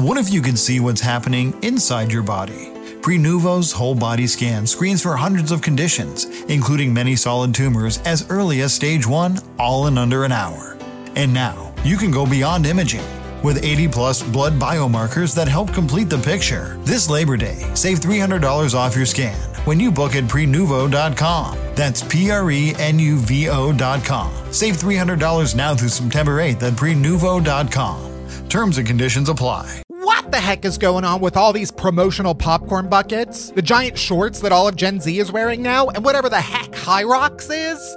What if you could see what's happening inside your body? Prenuvo's whole body scan screens for hundreds of conditions, including many solid tumors as early as stage 1, all in under an hour. And now, you can go beyond imaging. With 80-plus blood biomarkers that help complete the picture. This Labor Day, save $300 off your scan when you book at Prenuvo.com. That's Prenuvo.com. Save $300 now through September 8th at Prenuvo.com. Terms and conditions apply. What the heck is going on with all these promotional popcorn buckets? The giant shorts that all of Gen Z is wearing now? And whatever the heck High Rocks is?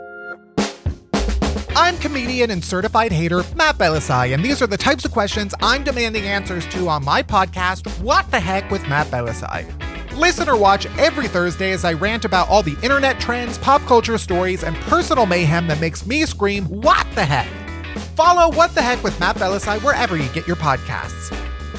I'm comedian and certified hater Matt Belisai, and these are the types of questions I'm demanding answers to on my podcast, What the Heck with Matt Belisai. Listen or watch every Thursday as I rant about all the internet trends, pop culture stories, and personal mayhem that makes me scream, what the heck? Follow What the Heck with Matt Belisai wherever you get your podcasts.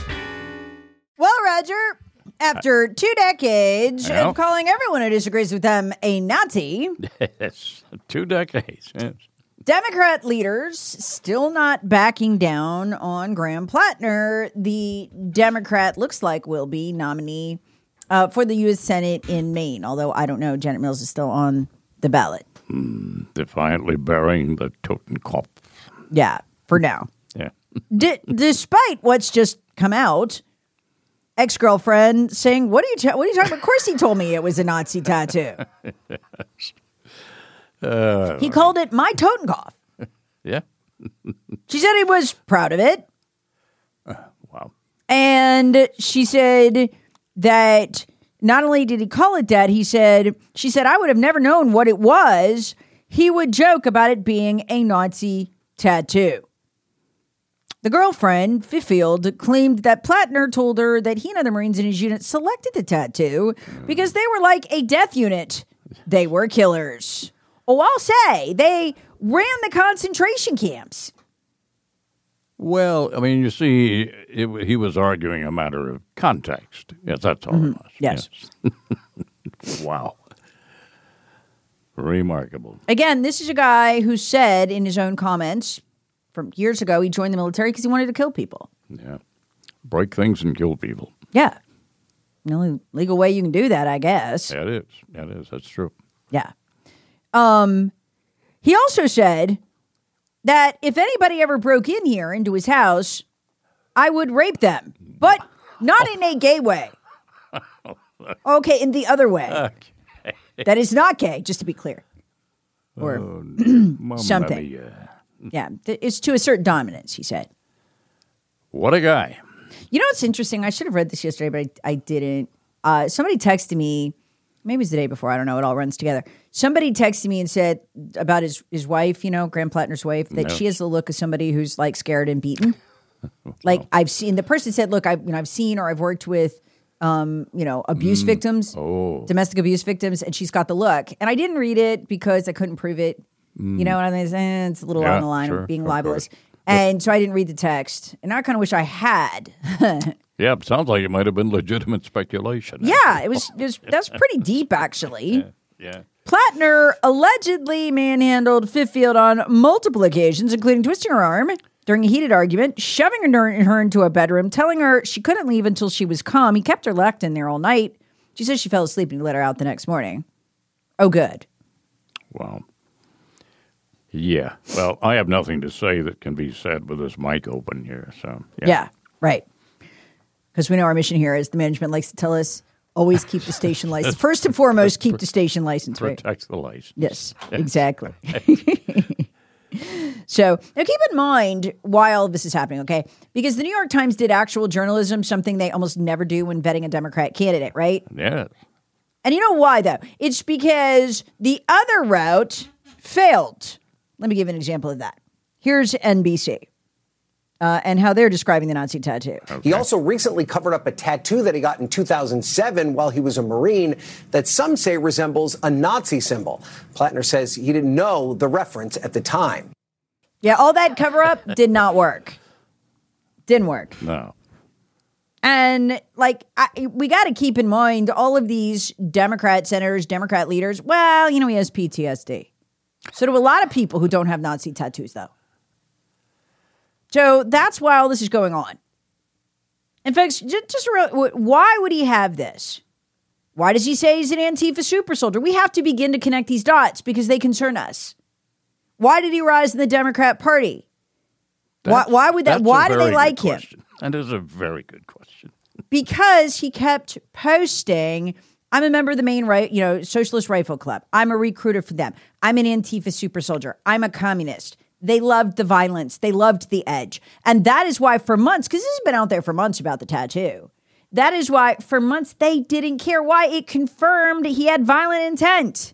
Well, Roger, after 2 decades of calling everyone who disagrees with them a Nazi. Yes, 2 decades, yes. Democrat leaders still not backing down on Graham Plattner, the Democrat looks like will be nominee for the U.S. Senate in Maine, although I don't know, Janet Mills is still on the ballot. Defiantly bearing the Totenkopf. Yeah, for now. Yeah. Despite what's just come out, ex-girlfriend saying, what are you talking about? Of course he told me it was a Nazi tattoo. Yes. He called it my Totenkopf. Yeah. She said he was proud of it. Wow. And she said that not only did he call it that, she said, I would have never known what it was. He would joke about it being a Nazi tattoo. The girlfriend, Fifield, claimed that Plattner told her that he and other Marines in his unit selected the tattoo because they were like a death unit. They were killers. Oh, I'll say, they ran the concentration camps. Well, I mean, you see, he was arguing a matter of context. Yes, that's all it was. Yes. Wow. Remarkable. Again, this is a guy who said in his own comments from years ago he joined the military because he wanted to kill people. Yeah. Break things and kill people. Yeah. The only legal way you can do that, I guess. That is. That's true. Yeah. He also said that if anybody ever broke in here into his house, I would rape them, but not in a gay way. Okay, in the other way. Okay. That is not gay, just to be clear. Or something. Yeah, it's to assert dominance, he said. What a guy. You know what's interesting? I should have read this yesterday, but I didn't. Somebody texted me, maybe it was the day before, I don't know, it all runs together. Somebody texted me and said about his wife, Graham Plattner's wife, that she has the look of somebody who's like scared and beaten. Like I've seen, the person said, look, I've seen or I've worked with, abuse victims, domestic abuse victims, and she's got the look. And I didn't read it because I couldn't prove it. And I think it's a little on the line of being libelous. And so I didn't read the text. And I kind of wish I had. Yeah, it sounds like it might have been legitimate speculation. Yeah, that's pretty deep, actually. Yeah. Plattner allegedly manhandled Fifield on multiple occasions, including twisting her arm during a heated argument, shoving her into a bedroom, telling her she couldn't leave until she was calm. He kept her locked in there all night. She says she fell asleep and he let her out the next morning. Oh, good. Wow. Yeah. Well, I have nothing to say that can be said with this mic open here. So yeah, right. Because we know our mission here is the management likes to tell us, always keep the station license. First and foremost, keep the station license. Protect the license. Yes, exactly. So now keep in mind why all of this is happening, okay? Because the New York Times did actual journalism, something they almost never do when vetting a Democrat candidate, right? Yes. And you know why, though? It's because the other route failed. Let me give an example of that. Here's NBC. And how they're describing the Nazi tattoo. Okay. He also recently covered up a tattoo that he got in 2007 while he was a Marine that some say resembles a Nazi symbol. Plattner says he didn't know the reference at the time. Yeah, all that cover up did not work. Didn't work. No. And we got to keep in mind all of these Democrat senators, Democrat leaders. Well, he has PTSD. So do a lot of people who don't have Nazi tattoos, though. So that's why all this is going on. And folks, why would he have this? Why does he say he's an Antifa super soldier? We have to begin to connect these dots because they concern us. Why did he rise in the Democrat Party? Why would that? Why do they like him? That is a very good question. Because he kept posting, I'm a member of the Maine Socialist Rifle Club. I'm a recruiter for them. I'm an Antifa super soldier. I'm a communist. They loved the violence. They loved the edge. And that is why for months, because this has been out there for months about the tattoo, that is why for months they didn't care. Why? It confirmed he had violent intent.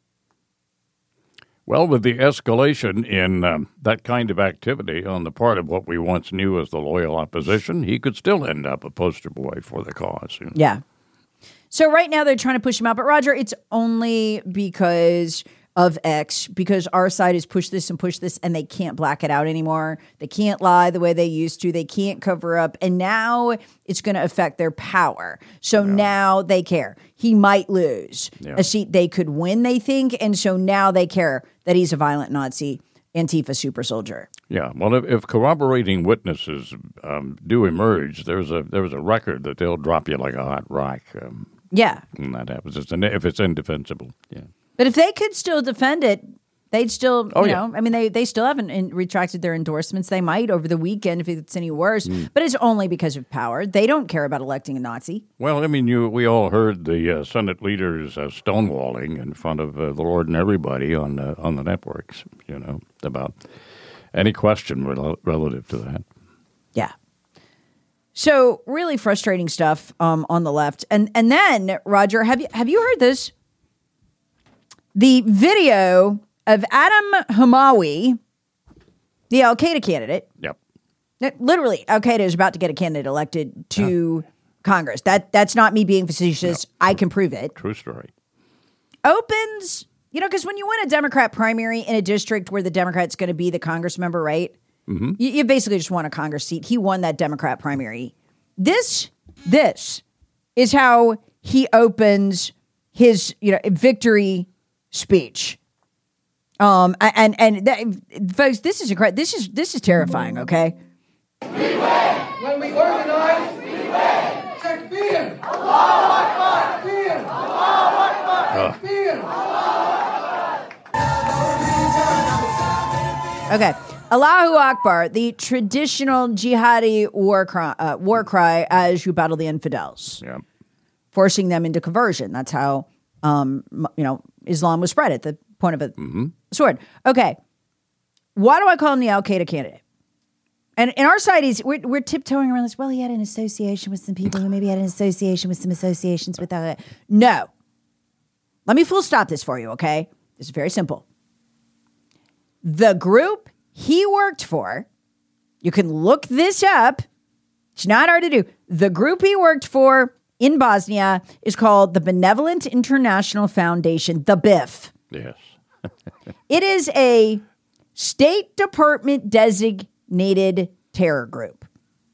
Well, with the escalation in that kind of activity on the part of what we once knew as the loyal opposition, he could still end up a poster boy for the cause. You know? Yeah. So right now they're trying to push him out. But Roger, it's only because of X, because our side has pushed this and they can't black it out anymore. They can't lie the way they used to. They can't cover up. And now it's going to affect their power. So now they care. He might lose a seat they could win, they think. And so now they care that he's a violent Nazi, Antifa super soldier. Yeah. Well, if corroborating witnesses do emerge, there's a record that they'll drop you like a hot rock. When that happens, if it's indefensible. Yeah. But if they could still defend it, they'd still, I mean, they still haven't retracted their endorsements. They might over the weekend if it's any worse, but it's only because of power. They don't care about electing a Nazi. Well, I mean, we all heard the Senate leaders stonewalling in front of the Lord and everybody on the networks, about any question relative to that. Yeah. So really frustrating stuff on the left. And then, Roger, have you heard this? The video of Adam Hamawi, the Al-Qaeda candidate. Yep. Literally, Al-Qaeda is about to get a candidate elected to Congress. That's not me being facetious. Yep. I can prove it. True story. Opens, because when you win a Democrat primary in a district where the Democrat's going to be the Congress member, right? Mm-hmm. You basically just won a Congress seat. He won that Democrat primary. This is how he opens his, victory speech. Folks, this is incredible. This is terrifying. Okay. When we organize, Takbir, Allahu Akbar, Takbir, Allahu Akbar, Takbir. Okay. Allahu Akbar, the traditional jihadi war cry as you battle the infidels, forcing them into conversion. That's how Islam was spread at the point of a sword. Okay. Why do I call him the Al-Qaeda candidate? And in our side, we're tiptoeing around this. Well, he had an association with some people who maybe had an association with some associations with that. No. Let me full stop this for you, okay? This is very simple. The group he worked for, you can look this up. It's not hard to do. The group he worked for in Bosnia is called the Benevolent International Foundation, the BIF. Yes. It is a State Department designated terror group.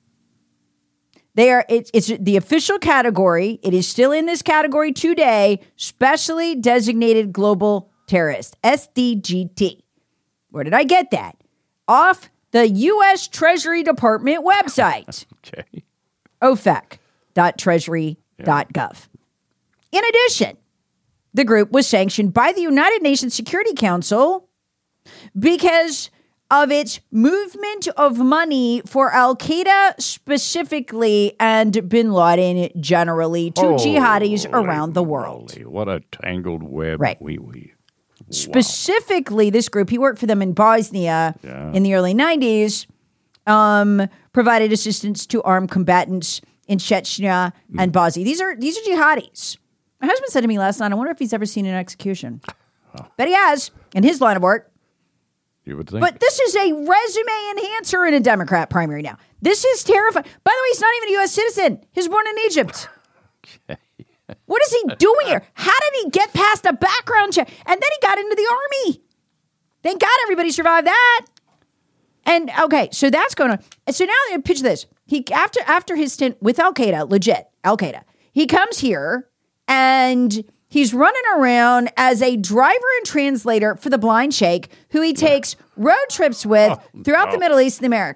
It's the official category. It is still in this category today, specially designated global terrorist, SDGT. Where did I get that? Off the U.S. Treasury Department website. Okay. OFAC.treasury.gov. In addition, the group was sanctioned by the United Nations Security Council because of its movement of money for Al-Qaeda specifically and bin Laden generally to jihadis around the world. Holy, what a tangled web we weave. Specifically, this group, he worked for them in Bosnia in the early 90s, provided assistance to armed combatants in Chechnya and Bosnia. These are jihadis. My husband said to me last night, I wonder if he's ever seen an execution. Bet he has in his line of work. You would think. But this is a resume enhancer in a Democrat primary now. This is terrifying. By the way, he's not even a U.S. citizen. He was born in Egypt. Okay. What is he doing here? How did he get past a background check? And then he got into the army. Thank God everybody survived that. And okay, so that's going on. And so now picture this. He after his stint with Al-Qaeda, legit Al-Qaeda, he comes here and he's running around as a driver and translator for the blind sheikh who he takes road trips with throughout the Middle East and America.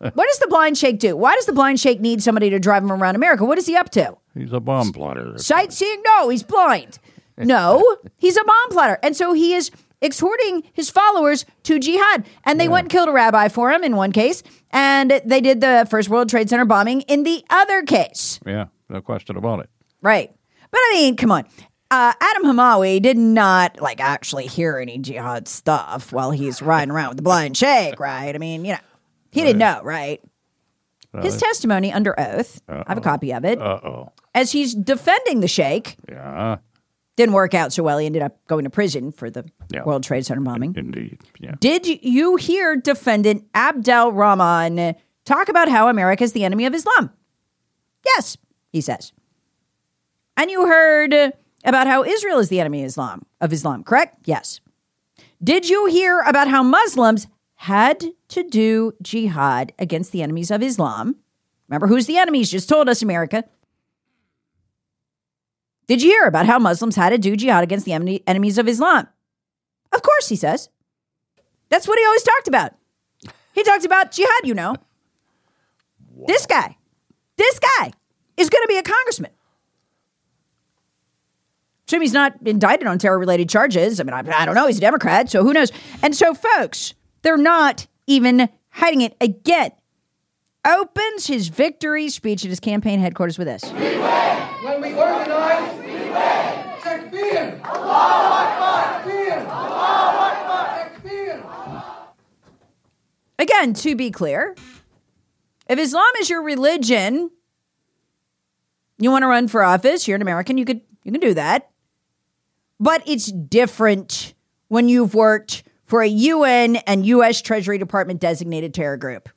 What does the blind sheikh do? Why does the blind sheikh need somebody to drive him around America? What is he up to? He's a bomb plotter. Sightseeing? No, he's blind. No, he's a bomb plotter. And so he is exhorting his followers to jihad. And they went and killed a rabbi for him in one case. And they did the first World Trade Center bombing in the other case. Yeah, no question about it. Right. But I mean, come on. Adam Hamawi did not actually hear any jihad stuff while he's riding around with the blind sheikh, right? I mean, he didn't know, right? His testimony under oath, I have a copy of it, as he's defending the sheikh. Yeah. Didn't work out so well. He ended up going to prison for the World Trade Center bombing. Indeed. Yeah. Did you hear defendant Abdel Rahman talk about how America is the enemy of Islam? Yes, he says. And you heard about how Israel is the enemy of Islam, correct? Yes. Did you hear about how Muslims had to do jihad against the enemies of Islam? Remember, who's the enemies? Just told us, America. Did you hear about how Muslims had to do jihad against the enemies of Islam? Of course, he says. That's what he always talked about. He talked about jihad, Wow. This guy is going to be a congressman. Assume he's not indicted on terror-related charges. I mean, I don't know. He's a Democrat, so who knows? And so, folks, they're not even hiding it. Again, opens his victory speech at his campaign headquarters with this. We win. When we organize, we win. Takbir. Allahu Akbar. Takbir. Allahu Akbar. Takbir. Again, to be clear, if Islam is your religion, you want to run for office, you're an American, you can do that. But it's different when you've worked for a UN and U.S. Treasury Department designated terror group.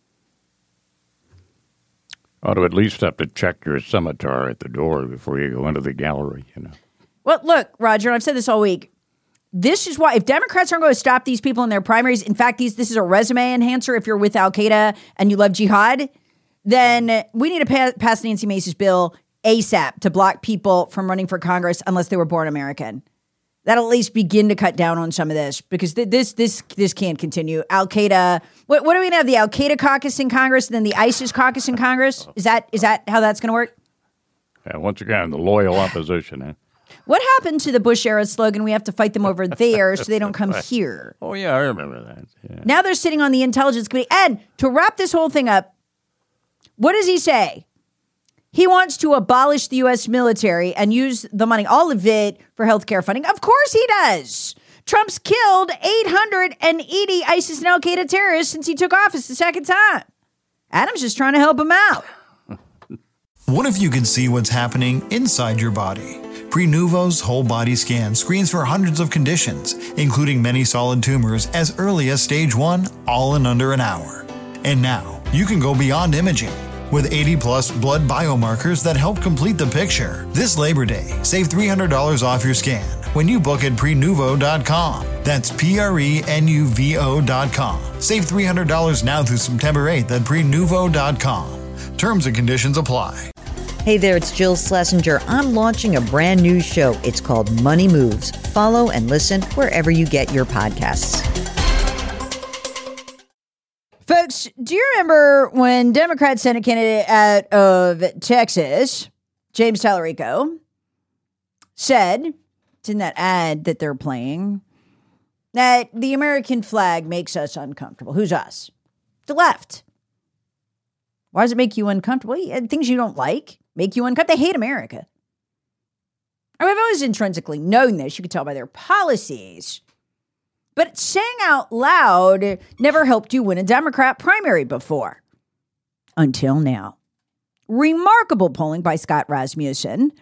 Ought to at least have to check your scimitar at the door before you go into the gallery, Well, look, Roger, and I've said this all week. This is why, if Democrats aren't going to stop these people in their primaries, in fact, this is a resume enhancer if you're with Al-Qaeda and you love jihad, then we need to pass Nancy Mace's bill ASAP to block people from running for Congress unless they were born American. That'll at least begin to cut down on some of this because this can't continue. Al-Qaeda, what are we going to have? The Al-Qaeda caucus in Congress and then the ISIS caucus in Congress? Is that how that's going to work? Yeah, once again, the loyal opposition. What happened to the Bush era slogan, we have to fight them over there so they don't come here? Oh, yeah, I remember that. Yeah. Now they're sitting on the Intelligence Committee. And to wrap this whole thing up, what does he say? He wants to abolish the U.S. military and use the money, all of it, for healthcare funding. Of course he does. Trump's killed 880 ISIS and Al-Qaeda terrorists since he took office the second time. Adam's just trying to help him out. What if you could see what's happening inside your body? Prenuvo's whole body scan screens for hundreds of conditions, including many solid tumors as early as stage 1, all in under an hour. And now, you can go beyond imaging. With 80-plus blood biomarkers that help complete the picture. This Labor Day, save $300 off your scan when you book at Prenuvo.com. That's Prenuvo.com. Save $300 now through September 8th at Prenuvo.com. Terms and conditions apply. Hey there, it's Jill Schlesinger. I'm launching a brand new show. It's called Money Moves. Follow and listen wherever you get your podcasts. Folks, do you remember when Democrat Senate candidate out of Texas, James Tallarico, said, it's in that ad that they're playing, that the American flag makes us uncomfortable. Who's us? The left. Why does it make you uncomfortable? Things you don't like make you uncomfortable. They hate America. I mean, I've always intrinsically known this. You could tell by their policies. But saying out loud never helped you win a Democrat primary before. Until now. Remarkable polling by Scott Rasmussen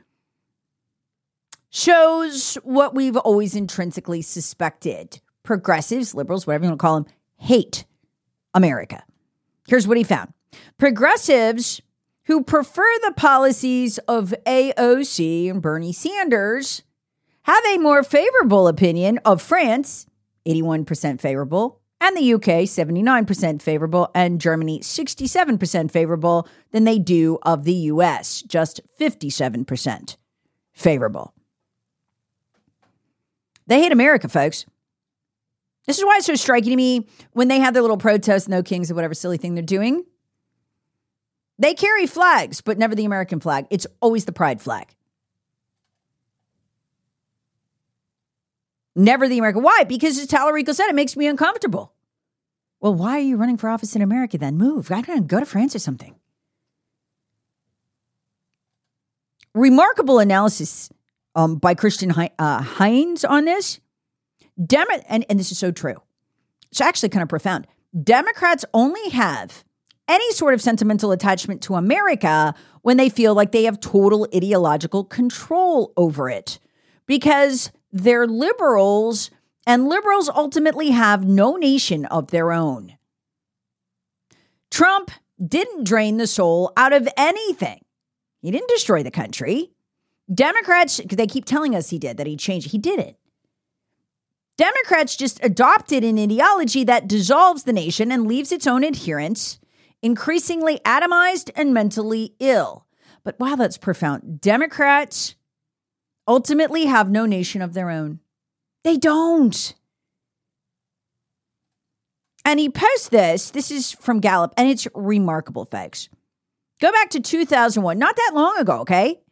shows what we've always intrinsically suspected. Progressives, liberals, whatever you want to call them, hate America. Here's what he found. Progressives who prefer the policies of AOC and Bernie Sanders have a more favorable opinion of France, 81% favorable, and the UK, 79% favorable, and Germany, 67% favorable than they do of the US, just 57% favorable. They hate America, folks. This is why it's so striking to me when they have their little protest, no kings, or whatever silly thing they're doing. They carry flags, but never the American flag. It's always the pride flag. Never the American. Why? Because as Tallarico said, it makes me uncomfortable. Well, why are you running for office in America then? Move. I don't know, go to France or something. Remarkable analysis by Christian Hines on this. And this is so true. It's actually kind of profound. Democrats only have any sort of sentimental attachment to America when they feel like they have total ideological control over it. Because they're liberals, and liberals ultimately have no nation of their own. Trump didn't drain the soul out of anything. He didn't destroy the country. Democrats, they keep telling us he did, that he changed. He didn't. Democrats just adopted an ideology that dissolves the nation and leaves its own adherents increasingly atomized and mentally ill. But wow, that's profound. Democrats ultimately have no nation of their own. They don't. And he posts this. This is from Gallup, and it's remarkable, folks. Go back to 2001, not that long ago, okay?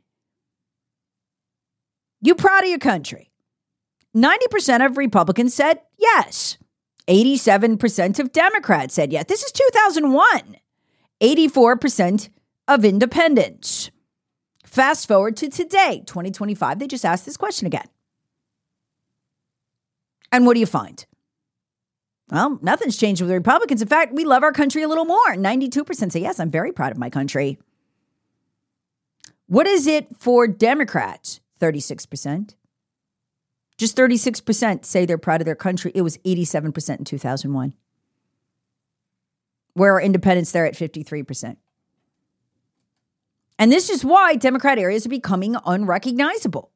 You proud of your country? 90% of Republicans said yes. 87% of Democrats said yes. This is 2001. 84% of independents. Fast forward to today, 2025, they just asked this question again. And what do you find? Well, nothing's changed with the Republicans. In fact, we love our country a little more. 92% say, yes, I'm very proud of my country. What is it for Democrats? 36%. Just 36% say they're proud of their country. It was 87% in 2001. Where are independents there at 53%? And this is why Democrat areas are becoming unrecognizable.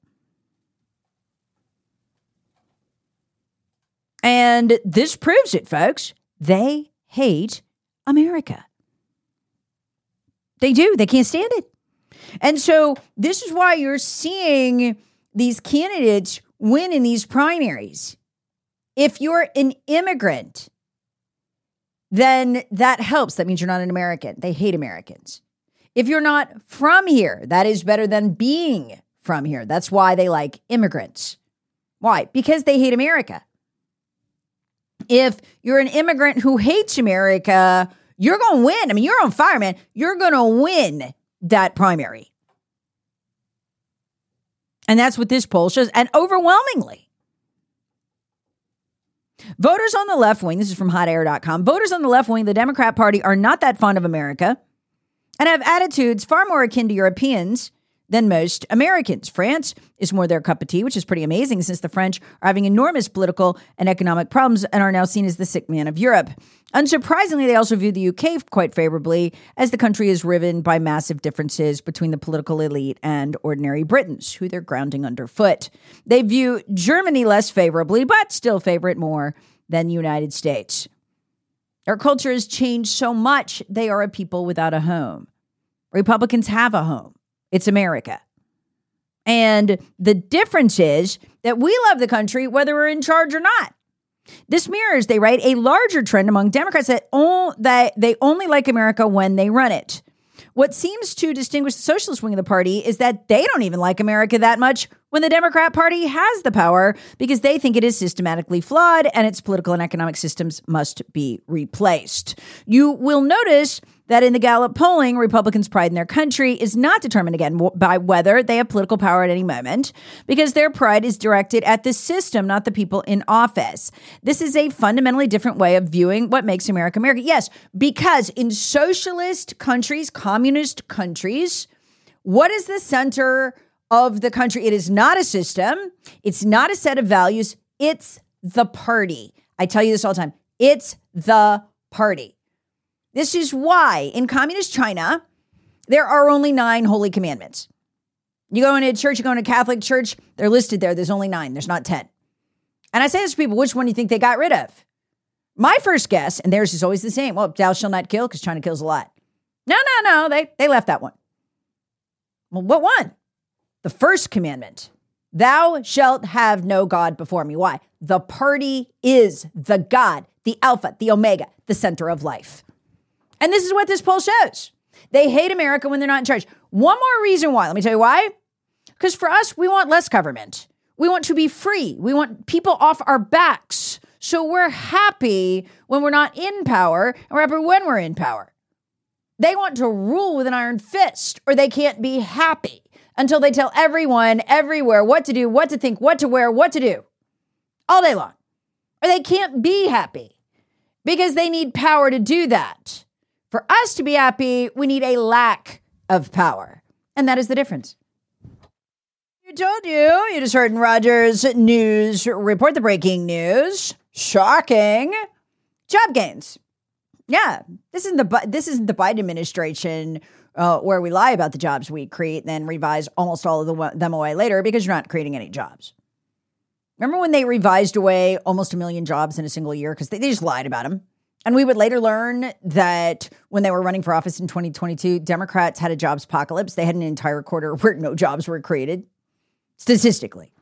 And this proves it, folks. They hate America. They do. They can't stand it. And so this is why you're seeing these candidates win in these primaries. If you're an immigrant, then that helps. That means you're not an American. They hate Americans. If you're not from here, that is better than being from here. That's why they like immigrants. Why? Because they hate America. If you're an immigrant who hates America, you're going to win. I mean, you're on fire, man. You're going to win that primary. And that's what this poll shows. And overwhelmingly, voters on the left wing, this is from hotair.com, voters on the left wing of the Democrat Party are not that fond of America and have attitudes far more akin to Europeans than most Americans. France is more their cup of tea, which is pretty amazing since the French are having enormous political and economic problems and are now seen as the sick man of Europe. Unsurprisingly, they also view the UK quite favorably, as the country is riven by massive differences between the political elite and ordinary Britons, who they're grounding underfoot. They view Germany less favorably, but still favor it more than the United States. Our culture has changed so much, they are a people without a home. Republicans have a home. It's America. And the difference is that we love the country whether we're in charge or not. This mirrors, they write, a larger trend among Democrats that they only like America when they run it. What seems to distinguish the socialist wing of the party is that they don't even like America that much when the Democrat Party has the power, because they think it is systematically flawed and its political and economic systems must be replaced. You will notice that in the Gallup polling, Republicans' pride in their country is not determined, again, by whether they have political power at any moment, because their pride is directed at the system, not the people in office. This is a fundamentally different way of viewing what makes America America. Yes, because in socialist countries, communist countries, what is the center of the country? It is not a system. It's not a set of values. It's the party. I tell you this all the time. It's the party. This is why in communist China, there are only 9 holy commandments. You go into a church, you go into a Catholic church, they're listed there. There's only 9. There's not 10. And I say this to people, which one do you think they got rid of? My first guess, and theirs is always the same. Well, thou shalt not kill, because China kills a lot. No. They left that one. Well, what one? The first commandment. Thou shalt have no God before me. Why? The party is the God, the Alpha, the Omega, the center of life. And this is what this poll shows. They hate America when they're not in charge. One more reason why. Let me tell you why. Because for us, we want less government. We want to be free. We want people off our backs. So we're happy when we're not in power, and we're happy when we're in power. They want to rule with an iron fist, or they can't be happy until they tell everyone, everywhere, what to do, what to think, what to wear, what to do, all day long. Or they can't be happy because they need power to do that. For us to be happy, we need a lack of power. And that is the difference. You told you just heard in Rogers News Report the breaking news. Shocking. Job gains. Yeah, this isn't the Biden administration where we lie about the jobs we create and then revise almost all of them away later because you're not creating any jobs. Remember when they revised away almost 1 million jobs in a single year because they just lied about them? And we would later learn that when they were running for office in 2022, Democrats had a jobs apocalypse. They had an entire quarter where no jobs were created. Statistically.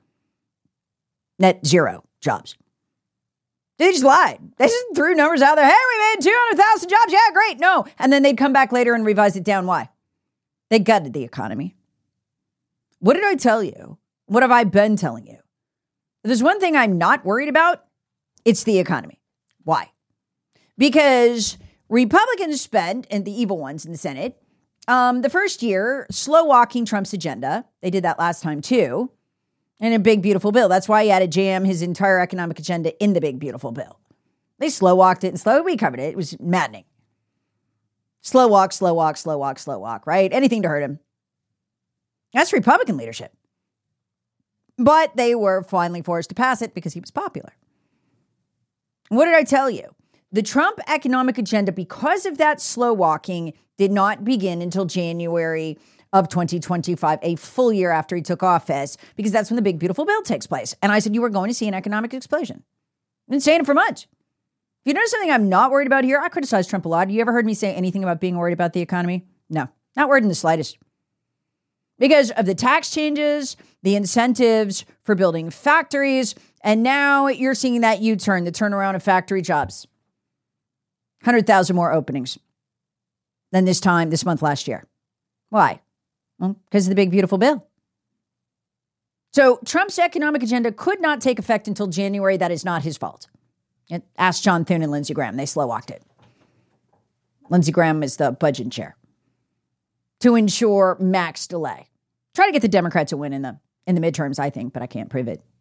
Net zero jobs. They just lied. They just threw numbers out there. Hey, we made 200,000 jobs. Yeah, great. No. And then they'd come back later and revise it down. Why? They gutted the economy. What did I tell you? What have I been telling you? If there's one thing I'm not worried about, it's the economy. Why? Because Republicans spent, and the evil ones in the Senate, the first year slow walking Trump's agenda. They did that last time too. And a big, beautiful bill. That's why he had to jam his entire economic agenda in the big, beautiful bill. They slow walked it and we covered it. It was maddening. Slow walk, right? Anything to hurt him. That's Republican leadership. But they were finally forced to pass it because he was popular. What did I tell you? The Trump economic agenda, because of that slow walking, did not begin until January of 2025, a full year after he took office, because that's when the big, beautiful bill takes place. And I said, you are going to see an economic explosion. I've been saying it for months. If you notice something I'm not worried about here, I criticize Trump a lot. Have you ever heard me say anything about being worried about the economy? No, not worried in the slightest. Because of the tax changes, the incentives for building factories, and now you're seeing that U-turn, the turnaround of factory jobs. 100,000 more openings than this month last year. Why? Well, because of the big, beautiful bill. So Trump's economic agenda could not take effect until January. That is not his fault. Ask John Thune and Lindsey Graham. They slow walked it. Lindsey Graham is the budget chair to ensure max delay. Try to get the Democrats to win in the midterms, I think, but I can't prove it.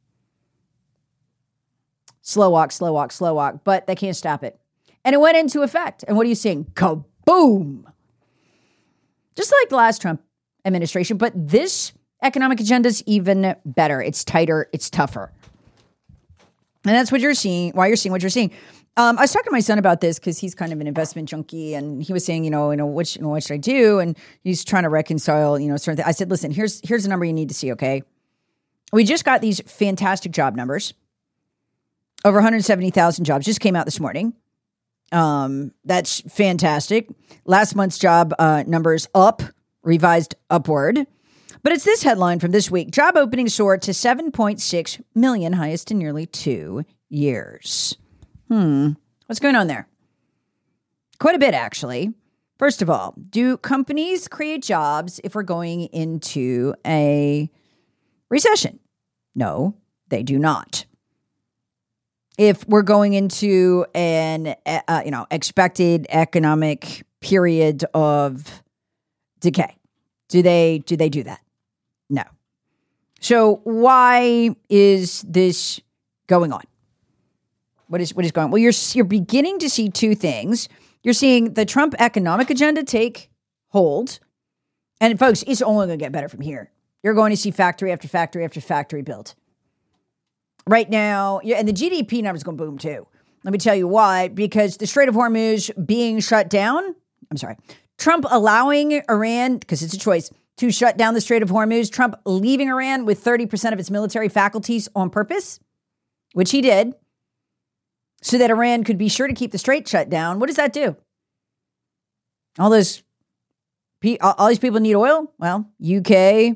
Slow walk, but they can't stop it. And it went into effect. And what are you seeing? Kaboom! Just like the last Trump administration, but this economic agenda is even better. It's tighter. It's tougher. And that's what you're seeing, why you're seeing what you're seeing. I was talking to my son about this because he's kind of an investment junkie, and he was saying, what should I do? And he's trying to reconcile, certain things. I said, listen, here's a number you need to see, okay? We just got these fantastic job numbers. Over 170,000 jobs just came out this morning. That's fantastic. Last month's job numbers up, revised upward. But it's this headline from this week. Job openings soared to 7.6 million, highest in nearly 2 years. What's going on there? Quite a bit, actually. First of all, do companies create jobs if we're going into a recession? No, they do not. If we're going into an expected economic period of decay, do they do that? No. So why is this going on? What is going on? Well, you're beginning to see two things. You're seeing the Trump economic agenda take hold, and folks, it's only going to get better from here. You're going to see factory after factory after factory built. Right now, and the GDP numbers going to boom too. Let me tell you why. Because the Strait of Hormuz being shut down, Trump allowing Iran, because it's a choice, to shut down the Strait of Hormuz, Trump leaving Iran with 30% of its military faculties on purpose, which he did, so that Iran could be sure to keep the strait shut down. What does that do? All these people need oil? Well, UK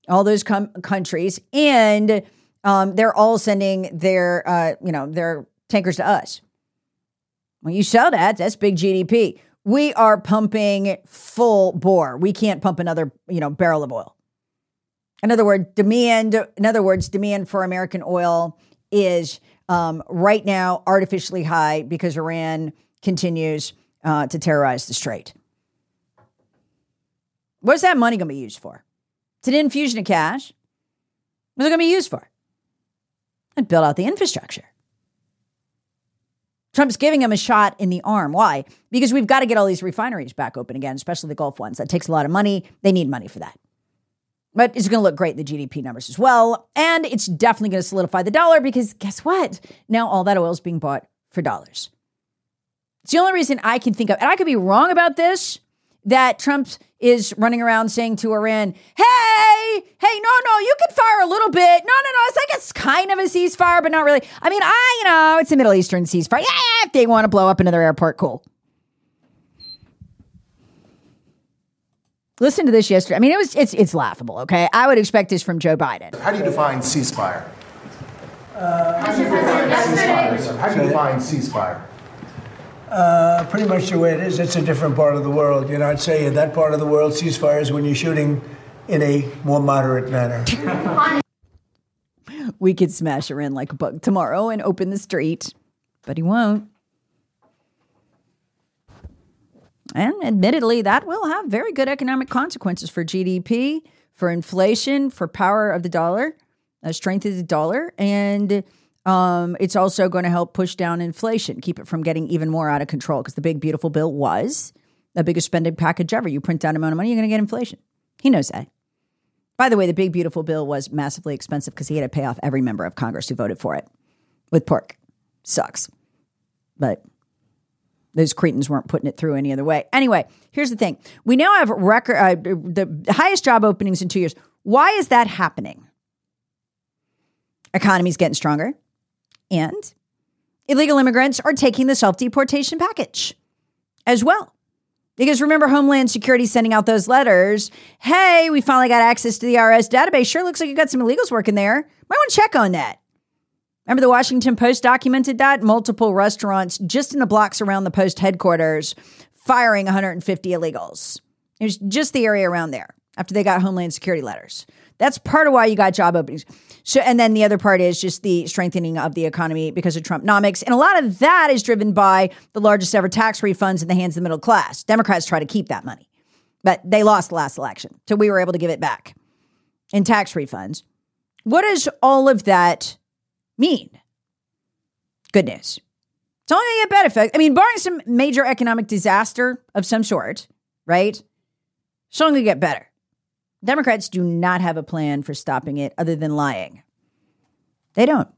all those countries, and they're all sending their tankers to us. When you sell that, that's big GDP. We are pumping full bore. We can't pump another, barrel of oil. In other words, demand for American oil is right now artificially high because Iran continues to terrorize the Strait. What's that money going to be used for? It's an infusion of cash. What's it going to be used for? And build out the infrastructure. Trump's giving him a shot in the arm. Why? Because we've got to get all these refineries back open again, especially the Gulf ones. That takes a lot of money. They need money for that. But it's going to look great in the GDP numbers as well. And it's definitely going to solidify the dollar because guess what? Now all that oil is being bought for dollars. It's the only reason I can think of, and I could be wrong about this, that Trump is running around saying to Iran, hey, no, you can fire a little bit. No, it's kind of a ceasefire, but not really. I mean, it's a Middle Eastern ceasefire. Yeah, if they want to blow up another airport, cool. Listen to this yesterday. I mean, it's laughable, okay? I would expect this from Joe Biden. How do you define ceasefire? How do you define ceasefire? Pretty much the way it is. It's a different part of the world. I'd say in that part of the world, ceasefire is when you're shooting in a more moderate manner. We could smash Iran like a bug tomorrow and open the street, but he won't. And admittedly, that will have very good economic consequences for GDP, for inflation, for power of the dollar, strength of the dollar. And it's also going to help push down inflation, keep it from getting even more out of control. Because the big, beautiful bill was the biggest spending package ever. You print down an amount of money, you're going to get inflation. He knows that. By the way, the big, beautiful bill was massively expensive because he had to pay off every member of Congress who voted for it with pork. Sucks. But those cretins weren't putting it through any other way. Anyway, here's the thing. We now have the highest job openings in 2 years. Why is that happening? Economy's getting stronger. And illegal immigrants are taking the self-deportation package as well. Because remember, Homeland Security sending out those letters. Hey, we finally got access to the IRS database. Sure looks like you got some illegals working there. Might want to check on that. Remember the Washington Post documented that? Multiple restaurants just in the blocks around the Post headquarters firing 150 illegals. It was just the area around there after they got Homeland Security letters. That's part of why you got job openings. So, and then the other part is just the strengthening of the economy because of Trumpnomics. And a lot of that is driven by the largest ever tax refunds in the hands of the middle class. Democrats try to keep that money, but they lost the last election. So we were able to give it back in tax refunds. What does all of that mean? Good news. It's only going to get better. I mean, barring some major economic disaster of some sort, right? It's only going to get better. Democrats do not have a plan for stopping it other than lying. They don't.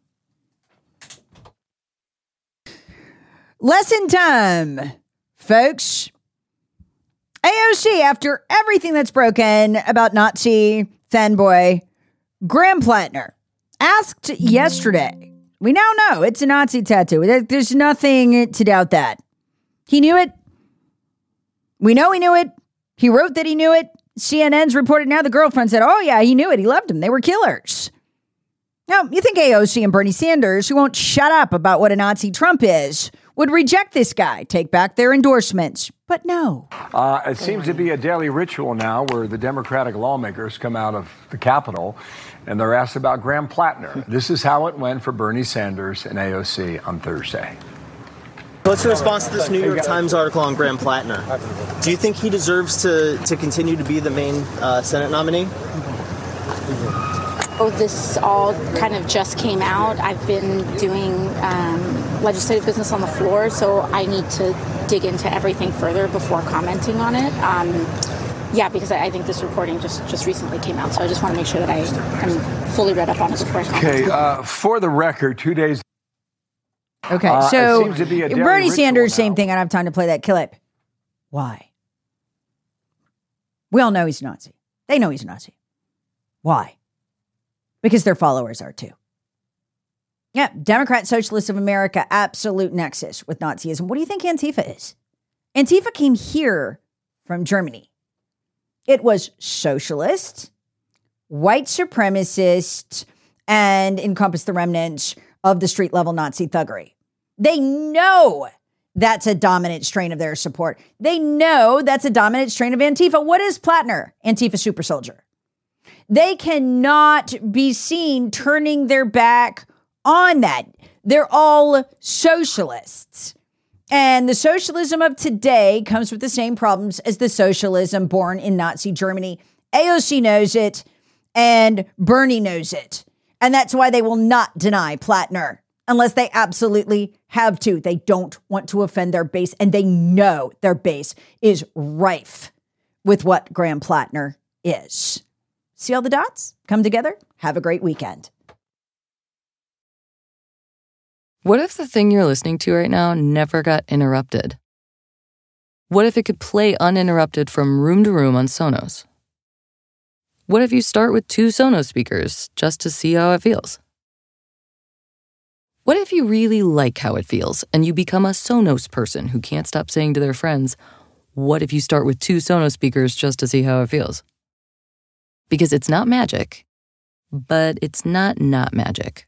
Lesson time, folks. AOC, after everything that's broken about Nazi fanboy Graham Plattner, asked yesterday. We now know it's a Nazi tattoo. There's nothing to doubt that. He knew it. We know he knew it. He wrote that he knew it. CNN's reported now the girlfriend said, oh, yeah, he knew it. He loved him. They were killers. Now, you think AOC and Bernie Sanders, who won't shut up about what a Nazi Trump is, would reject this guy, take back their endorsements. But no. It seems to be a daily ritual now where the Democratic lawmakers come out of the Capitol and they're asked about Graham Plattner. This is how it went for Bernie Sanders and AOC on Thursday. What's your response to this New York Times article on Graham Plattner? Do you think he deserves to continue to be the main Senate nominee? Oh, this all kind of just came out. I've been doing legislative business on the floor, so I need to dig into everything further before commenting on it. Because I think this reporting just recently came out, so I just want to make sure that I'm fully read up on it before I comment. Okay, for the record, 2 days. Okay, so Bernie Sanders, now. same thing. I don't have time to play that clip. Why? We all know he's a Nazi. They know he's a Nazi. Why? Because their followers are too. Yeah, Democrat Socialists of America, absolute nexus with Nazism. What do you think Antifa is? Antifa came here from Germany. It was socialist, white supremacist, and encompass the remnants of the street-level Nazi thuggery. They know that's a dominant strain of their support. They know that's a dominant strain of Antifa. What is Plattner? Antifa super soldier. They cannot be seen turning their back on that. They're all socialists. And the socialism of today comes with the same problems as the socialism born in Nazi Germany. AOC knows it, and Bernie knows it. And that's why they will not deny Plattner unless they absolutely have to. They don't want to offend their base, and they know their base is rife with what Graham Plattner is. See all the dots come together? Have a great weekend. What if the thing you're listening to right now never got interrupted? What if it could play uninterrupted from room to room on Sonos? What if you start with 2 Sonos speakers just to see how it feels? What if you really like how it feels and you become a Sonos person who can't stop saying to their friends, what if you start with 2 Sonos speakers just to see how it feels? Because it's not magic, but it's not magic.